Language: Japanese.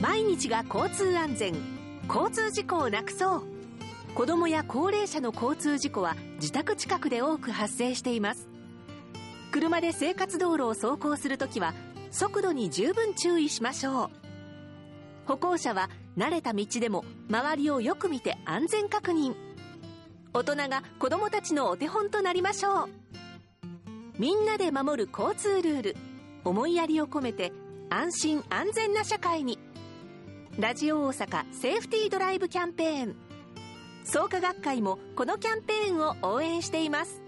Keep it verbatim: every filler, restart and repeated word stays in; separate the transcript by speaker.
Speaker 1: 毎日が交通安全、交通事故をなくそう。子どもや高齢者の交通事故は自宅近くで多く発生しています。車で生活道路を走行するときは速度に十分注意しましょう。歩行者は慣れた道でも周りをよく見て安全確認。大人が子どもたちのお手本となりましょう。みんなで守る交通ルール、思いやりを込めて安心安全な社会に。ラジオ大阪セーフティードライブキャンペーン、創価学会もこのキャンペーンを応援しています。